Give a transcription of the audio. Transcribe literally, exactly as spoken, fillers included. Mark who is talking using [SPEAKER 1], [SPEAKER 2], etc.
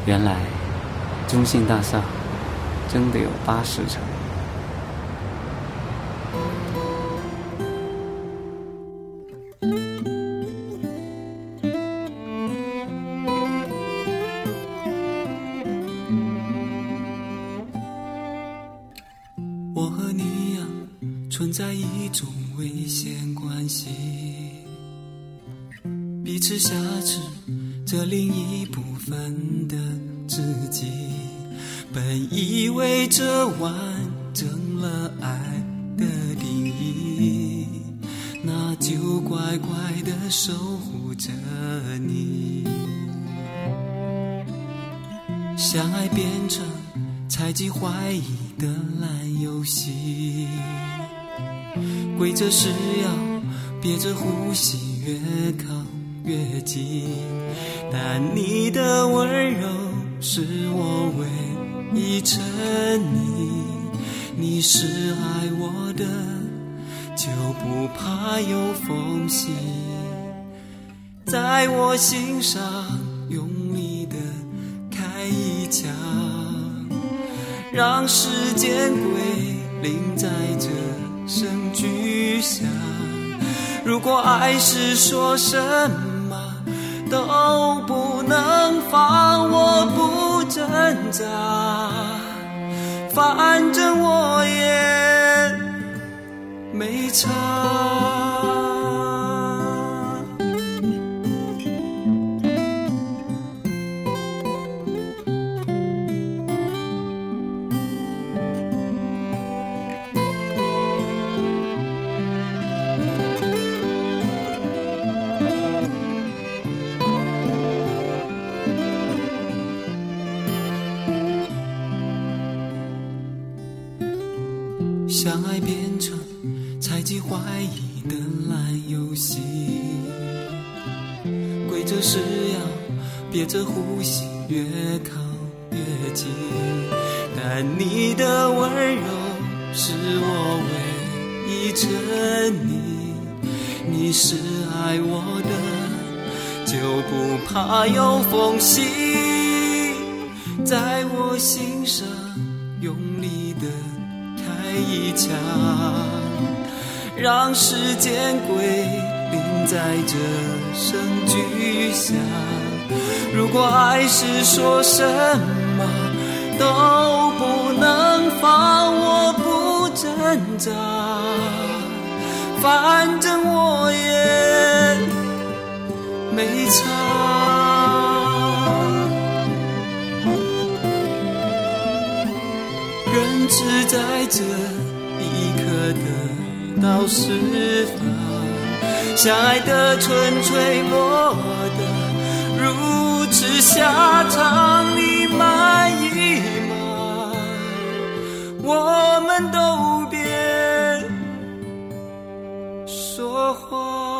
[SPEAKER 1] 原来中信大厦真的有八十层。
[SPEAKER 2] 我和你呀，存在一种危险关系，彼此挟持这另一部分的自己，本以为这完整了爱的定义，那就乖乖地守护着你。相爱变成猜忌怀疑的烂游戏，规则是要憋着呼吸越靠越近，但你的温柔是我唯一沉溺，你是爱我的就不怕有缝隙，在我心上用力的开一枪，让时间归零在这声巨响。如果爱是说什么都不能放，我不挣扎，反正我也没差。相爱变成猜忌怀疑的烂游戏，规则是要憋着呼吸越靠越近，但你的温柔是我唯一沉溺，你是爱我的就不怕有缝隙，在我心上用力的开一枪，让时间归零在这声巨响。如果爱是说什么都不能放，我不挣扎，反正我也没差。人只在这一刻得到释放，相爱的纯粹落得如此下场，你满意吗？我们都别说谎。